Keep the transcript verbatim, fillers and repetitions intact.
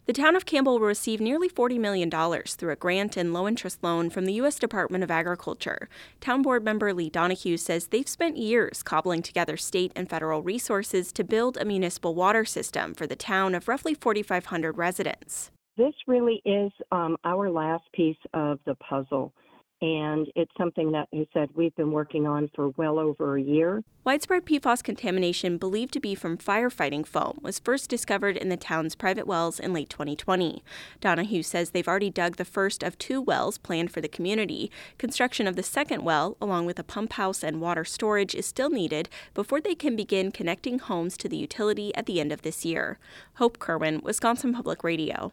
The town of Campbell will receive nearly forty million dollars through a grant and low-interest loan from the U S Department of Agriculture. Town Board member Lee Donahue says they've spent years cobbling together state and federal resources to build a municipal water system for the town of roughly forty-five hundred residents. This really is um, our last piece of the puzzle, and it's something that, he said, we've been working on for well over a year. Widespread P FAS contamination believed to be from firefighting foam was first discovered in the town's private wells in late twenty twenty. Donahue says they've already dug the first of two wells planned for the community. Construction of the second well, along with a pump house and water storage, is still needed before they can begin connecting homes to the utility at the end of this year. Hope Kerwin, Wisconsin Public Radio.